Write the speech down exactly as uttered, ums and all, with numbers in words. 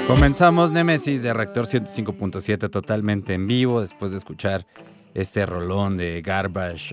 Comenzamos Némesis de Reactor ciento cinco punto siete totalmente en vivo después de escuchar este rolón de Garbage